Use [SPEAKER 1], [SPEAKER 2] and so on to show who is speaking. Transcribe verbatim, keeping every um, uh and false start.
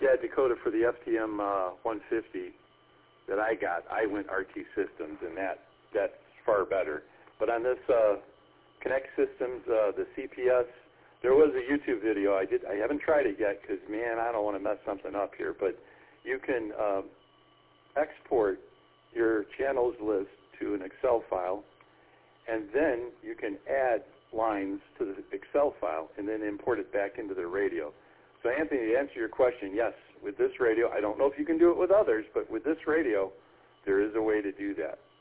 [SPEAKER 1] Yeah, Dakota, for the F T M uh, one fifty that I got, I went R T Systems, and that that's far better. But on this uh, Connect Systems, uh, the C P S, there was a YouTube video. I did. I haven't tried it yet because, man, I don't want to mess something up here. But you can um, export your channels list to an Excel file, and then you can add lines to the Excel file and then import it back into the radio. So, Anthony, to answer your question, yes, with this radio, I don't know if you can do it with others, but with this radio, there is a way to do that.